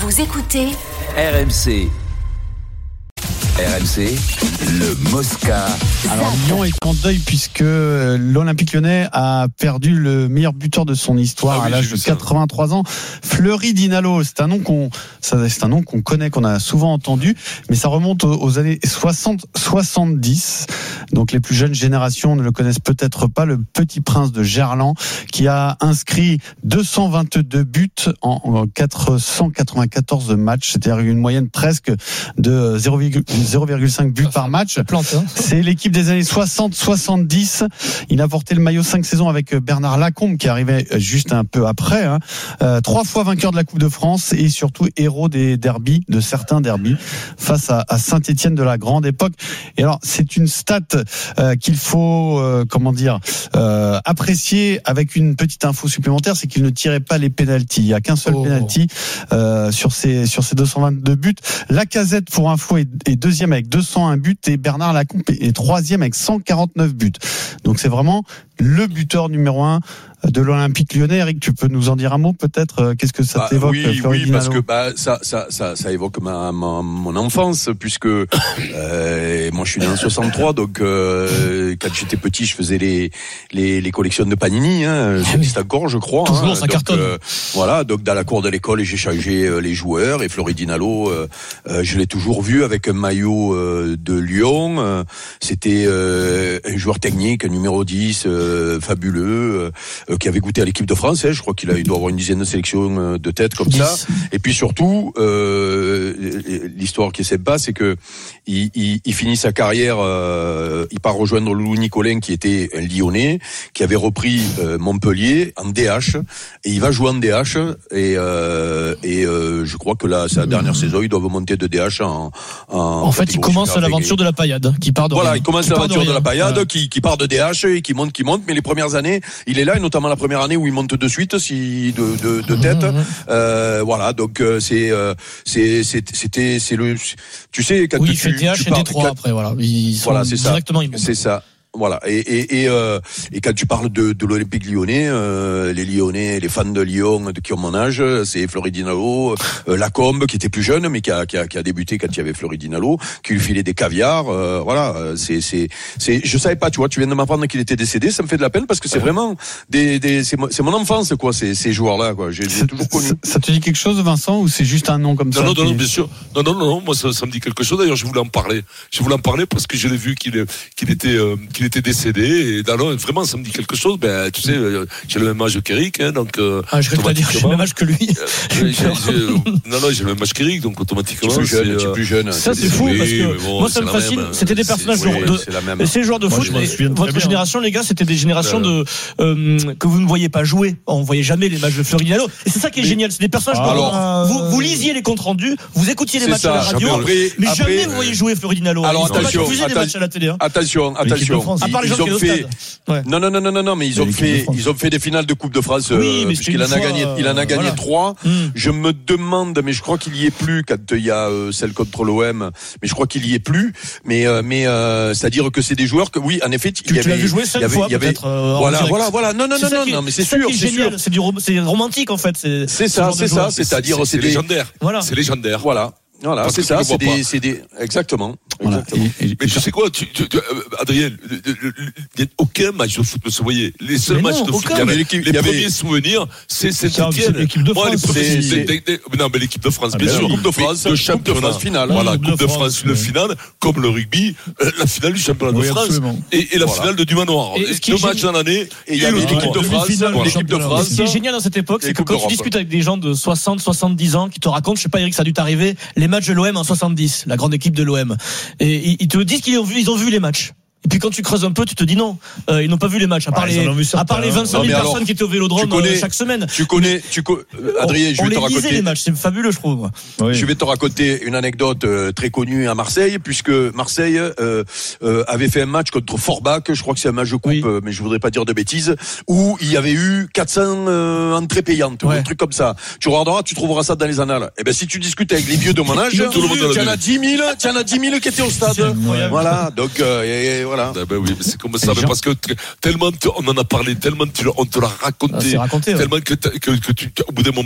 Vous écoutez RMC. RMC, le Mosca. Alors Lyon est en deuil puisque l'Olympique Lyonnais a perdu le meilleur buteur de son histoire à l'âge de 83 ans, Fleury Dinalo. C'est un nom qu'on connaît, qu'on a souvent entendu, mais ça remonte aux années 60-70. Donc les plus jeunes générations ne le connaissent peut-être pas, le petit prince de Gerland qui a inscrit 222 buts en 494 matchs, c'est-à-dire une moyenne presque de 0,5 buts par match. C'est l'équipe des années 60-70. Il a porté le maillot 5 saisons avec Bernard Lacombe qui arrivait juste un peu après. 3 fois vainqueur de la Coupe de France et surtout héros des derbies, de certains derbies, face à Saint-Étienne de la grande époque. Et alors, c'est une stat qu'il faut apprécier avec une petite info supplémentaire, c'est qu'il ne tirait pas les pénaltys. Il n'y a qu'un seul pénalty sur ces 222 buts. Lacazette, pour info, est deuxième avec 201 buts et Bernard Lacombe est troisième avec 149 buts. Donc c'est vraiment le buteur numéro 1 de l'Olympique Lyonnais. Eric, tu peux nous en dire un mot peut-être? Qu'est-ce que ça t'évoque? Oui, parce que ça évoque mon enfance, puisque moi je suis né en 63, donc quand j'étais petit, je faisais les collections de Panini, ça existe encore, je crois. Toujours, ça cartonne. Voilà, donc dans la cour de l'école, j'ai changé les joueurs, et Fleury Dinalo, je l'ai toujours vu avec un maillot de Lyon. C'était un joueur technique, numéro 10, fabuleux, qui avait goûté à l'équipe de France, je crois qu'il doit avoir une dizaine de sélections de tête comme 10. Ça. Et puis surtout, l'histoire qui est sympa, c'est que il finit sa carrière, il part rejoindre Loulou Nicolin, qui était un Lyonnais, qui avait repris Montpellier en DH, et il va jouer en DH, et je crois que là, sa dernière saison, ils doivent monter de DH en fait, il commence l'aventure de la paillade, qui part de rien. Voilà, il commence l'aventure de la paillade, qui part de DH et qui monte, mais les premières années, il est là, et notamment la première année où il monte de suite, de tête. Voilà, donc c'était le, tu sais, quand il fait DH et Détroit après, voilà. Voilà, c'est ça. Directement, c'est ça. Voilà, et quand tu parles de l'Olympique Lyonnais, les Lyonnais, les fans de Lyon qui ont mon âge, c'est Fleury Dinalo, Lacombe qui était plus jeune mais qui a débuté quand il y avait Fleury Dinalo, qui lui filait des caviars, voilà, je savais pas, tu vois, tu viens de m'apprendre qu'il était décédé, ça me fait de la peine parce que c'est vraiment c'est mon enfance, quoi, ces joueurs-là, quoi. J'ai toujours connu. Ça te dit quelque chose, Vincent, ou c'est juste un nom comme ça? Non, bien sûr. Non, moi ça me dit quelque chose. D'ailleurs, je voulais en parler parce que je l'ai vu qu'il était décédé, et alors vraiment ça me dit quelque chose. Ben tu sais, j'ai le même âge qu'Eric, donc je vais te dire, j'ai le même âge que lui. J'ai le même âge qu'Eric, donc automatiquement tu es plus jeune. Ça c'est fou, parce que moi ça me fascine. C'était des personnages c'est les joueurs de foot. Votre génération, les gars, c'était des générations que vous ne voyez pas jouer. On voyait jamais les matchs de Fleury Dinalo, et c'est ça qui est génial, c'est des personnages. Vous lisiez les comptes rendus, vous écoutiez les matchs à la radio, mais jamais vous voyez jouer Fleury Dinalo. Alors attention, ils ont fait non, mais ils ont fait des finales de Coupe de France, puisqu'il en a gagné 3. Je me demande, mais je crois qu'il y est plus quand il y a celle contre l'OM, mais je crois qu'il y est plus, mais c'est-à-dire que c'est des joueurs que, oui, en effet, tu l'as vu jouer 5 fois peut-être. Voilà, non, mais c'est sûr, c'est romantique en fait, c'est ça, c'est-à-dire c'est légendaire. Voilà, c'est légendaire. Voilà, c'est ça, c'est des exactement. Voilà. Mais tu sais quoi, Adrien, il n'y a aucun match de foot ne se voyait. Les seuls matchs de foot, les premiers souvenirs, c'est Saint-Étienne. L'équipe de France. Non, mais l'équipe de France, bien sûr. Coupe de France, le championnat finale. Voilà, Coupe de France, une finale, comme le rugby, la finale du championnat de France et la finale de du Manoir. 2 matchs dans l'année. Et il y avait l'équipe de France. Ce qui est génial dans cette époque, c'est que quand tu discutes avec des gens de 60, 70 ans qui te racontent, je sais pas, Eric, ça a dû t'arriver, les matchs de l'OM en 70, la grande équipe de l'OM. Et ils te disent qu'ils ont vu les matchs. Et puis quand tu creuses un peu, tu te dis non, ils n'ont pas vu les matchs, à part les 25 000 personnes qui étaient au Vélodrome chaque semaine. Adrien, je vais te raconter les matchs, c'est fabuleux, je trouve. Oui. Je vais te raconter une anecdote très connue à Marseille, puisque Marseille avait fait un match contre Forbach, je crois que c'est un match de coupe, mais je voudrais pas dire de bêtises, où il y avait eu 400 entrées payantes, un truc comme ça. Tu regarderas, tu trouveras ça dans les annales. Et ben si tu discutes avec les vieux de mon âge, tu en as 10 000 qui étaient au stade. Voilà, donc voilà. Ah ben oui, mais c'est comme ça, mais parce que tellement on en a parlé, tellement on te l'a raconté, tellement que au bout d'un moment,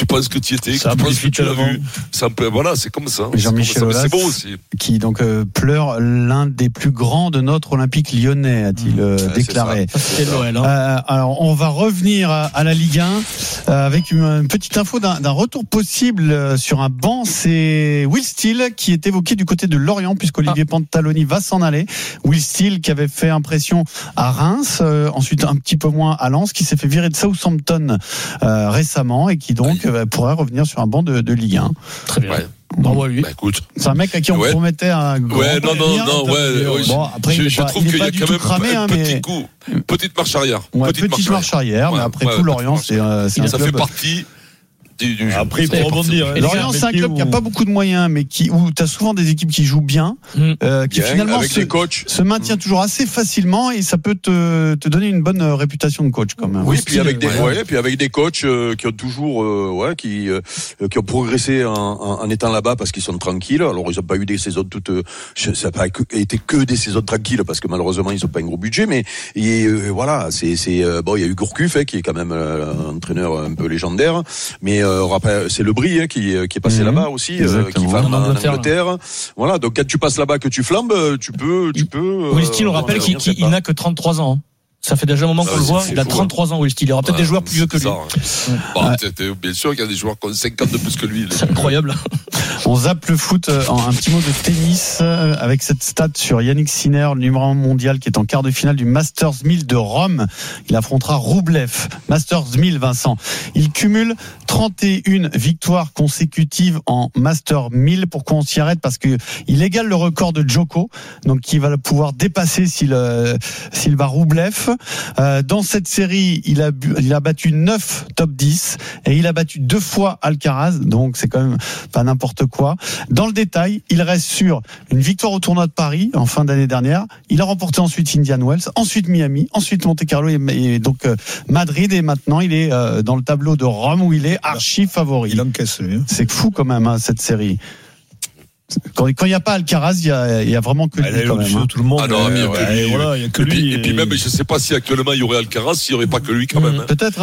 tu penses que tu y étais, ça tu penses que tu l'as avant. vu. Voilà, c'est comme ça. Jean-Michel Aulas, c'est bon aussi. Qui donc pleure l'un des plus grands de notre Olympique lyonnais, a-t-il déclaré. C'était Noël. Alors on va revenir à la Ligue 1 avec une petite info d'un retour possible sur un banc. C'est Will Steele qui est évoqué du côté de Lorient, puisqu'Olivier Pantaloni va s'en aller. Will Steele qui avait fait impression à Reims, ensuite un petit peu moins à Lens, qui s'est fait virer de Southampton récemment et qui donc pourrait revenir sur un banc de Ligue 1. Très bien. Ouais. Bravo à lui. Écoute. C'est un mec à qui on promettait un grand Bon, après, je trouve qu'il y a quand même cramé, un petit coup, petite marche arrière. Petite marche arrière, mais après tout, Lorient, c'est un ça club. fait partie du jeu. Après, pour rebondir. Lorient, c'est un club qui a pas beaucoup de moyens, mais où tu as souvent des équipes qui jouent bien, qui finalement se maintient toujours assez facilement, et ça peut te donner une bonne réputation de coach quand même. Oui, puis avec des coachs qui ont toujours qui ont progressé en étant là-bas parce qu'ils sont tranquilles. Alors ils ont pas eu des saisons ça n'a pas été que des saisons tranquilles parce que malheureusement ils ont pas un gros budget, mais voilà, c'est bon, il y a eu Gourcuff qui est quand même un entraîneur un peu légendaire, mais c'est Le Brie qui est passé là-bas aussi, qui va en Angleterre. Voilà, donc quand tu passes là-bas, que tu flambes, tu peux. Will Steele, on rappelle qu'il n'a que 33 ans. Ça fait déjà un moment qu'on le voit. Il a 33 ans, Will Steele. Il y aura peut-être des joueurs plus vieux que lui. Bien sûr qu'il y a des joueurs qui ont 50 de plus que lui. C'est incroyable. On zappe le foot. Un petit mot de tennis avec cette stat sur Yannick Sinner, le numéro 1 mondial, qui est en quart de finale du Masters 1000 de Rome. Il affrontera Roublev. Masters 1000, Vincent. Il cumule 31 victoires consécutives en Masters 1000. Pourquoi on s'y arrête? Parce que il égale le record de Djoko, donc qui va pouvoir dépasser s'il bat Roublev. Dans cette série, il a battu 9 top 10 et il a battu 2 fois Alcaraz, donc c'est quand même pas n'importe quoi. Dans le détail, il reste sur une victoire au tournoi de Paris en fin d'année dernière. Il a remporté ensuite Indian Wells, ensuite Miami, ensuite Monte Carlo et donc Madrid, et maintenant il est dans le tableau de Rome où il est archi favori. Il encaisse, lui. C'est fou quand même cette série. Quand il n'y a pas Alcaraz, il y a vraiment que lui quand même. Tout le monde. Ah non, il y a que lui. Voilà, il y a que lui. Et puis même, je sais pas si actuellement il y aurait Alcaraz, s'il y aurait pas que lui quand même. Peut-être.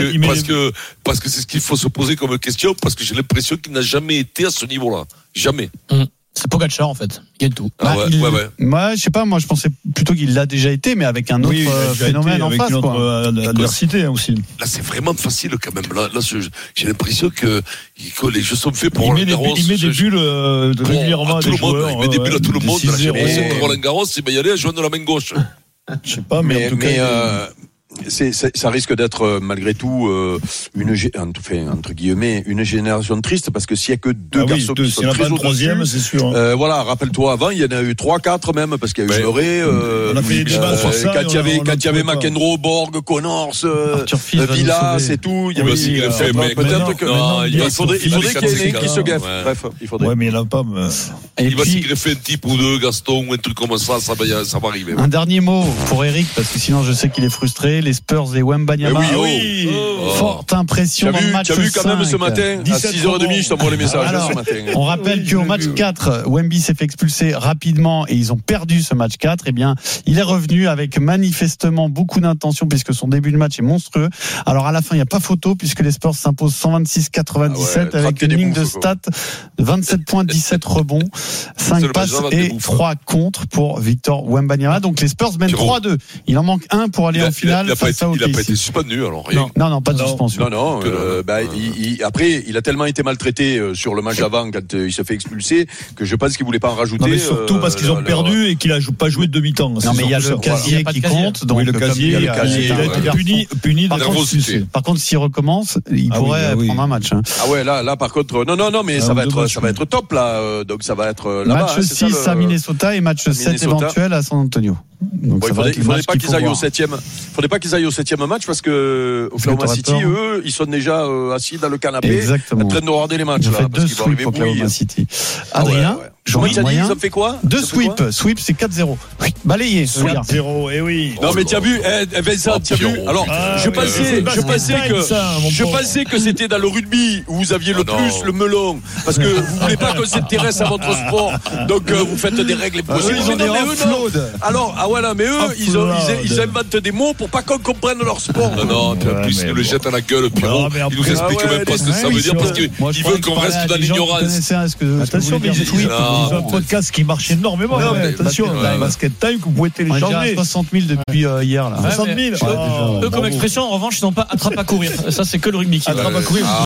Parce que c'est ce qu'il faut se poser comme question, parce que j'ai l'impression qu'il n'a jamais été à ce niveau-là. Jamais. C'est Pogacar en fait. Il gagne tout. Moi, je sais pas. Moi, je pensais plutôt qu'il l'a déjà été, mais avec un autre phénomène en face, quoi. Adversité aussi. Là, c'est vraiment facile quand même. Là, j'ai l'impression que les jeux sont faits pour Roland Garros. Il met des bulles régulièrement à des joueurs. Il met des bulles à tout le monde. Roland Garros, c'est y aller à jouer de la main gauche. Je sais pas, mais en tout cas. Ça risque d'être malgré tout entre guillemets une génération triste, parce que s'il y a que deux garçons qui sont très au-dessus, c'est sûr. Voilà, rappelle-toi, avant il y en a eu 3-4 même, parce qu'il y a eu Murray, quand il y avait McEnroe, Borg, Connors, Villa, c'est tout. Il y avait peut-être que il faudrait qu'il y ait un qui se gaffe. Bref, il faudrait. Ouais, mais il n'y en a pas. Il va s'y greffer un type ou deux, Gaston ou un truc comme ça va arriver. Un dernier mot pour Eric, parce que sinon je sais qu'il est frustré. Les Spurs et Wembanyama. Forte impression dans le match 5. Tu as vu quand même ce matin, à 6h30, je t'envoie les messages. Alors, ce matin. On rappelle qu'au match 4, Wemby s'est fait expulser rapidement et ils ont perdu ce match 4. Eh bien, il est revenu avec manifestement beaucoup d'intention, puisque son début de match est monstrueux. Alors à la fin, il n'y a pas photo, puisque les Spurs s'imposent 126-97 avec une ligne de stats de 27 points, 17 rebonds, 5 passes et 3 contre pour Victor Wembanyama. Donc les Spurs mènent 3-2. Il en manque un pour aller en finale. Il n'a pas été suspendu, alors rien. Non, pas de suspension. Après, il a tellement été maltraité sur le match d'avant quand il se fait expulser que je pense qu'il voulait pas en rajouter. Non, mais surtout parce qu'ils ont perdu et qu'il a pas joué de demi-temps. Non, mais il y a le casier qui compte. Donc le casier, il a été puni. Par contre, s'il recommence, il pourrait prendre un match. Ah ouais, là, par contre, non, mais ça va être top là. Donc ça va être là-bas. Match 6 à Minnesota et match 7 éventuel à San Antonio. Donc il faudrait pas qu'ils aillent au 7e match, parce que Oklahoma City, eux, ils sont déjà assis dans le canapé en train de regarder les matchs là, parce qu'ils vont arriver bouillir. Adrien. Journée moyen. Ça fait quoi? 2 sweeps. Sweep, c'est 4-0. Balayé. 4-0, et oui. Non, mais t'as vu, Vincent, t'as vu? Alors, je pensais que c'était dans le rugby où vous aviez le plus le melon. Parce que vous voulez pas qu'on s'intéresse à votre sport. Donc, vous faites des règles impossibles. Ils ont des offloads. Alors, mais eux, ils inventent des mots pour pas qu'on comprenne leur sport. Non, puis en plus, ils nous le jettent à la gueule, Pierrot. Ils nous expliquent même pas ce que ça veut dire parce qu'ils veulent qu'on reste dans l'ignorance. Attention, mais ils ont un podcast qui marche énormément. Attention, Basket Time, que vous pouvez télécharger. 60 000 depuis hier. 60 000. Eux, comme expression, en revanche, ils n'ont pas attrape à courir. Ça, c'est que le rugby qui attrape à courir.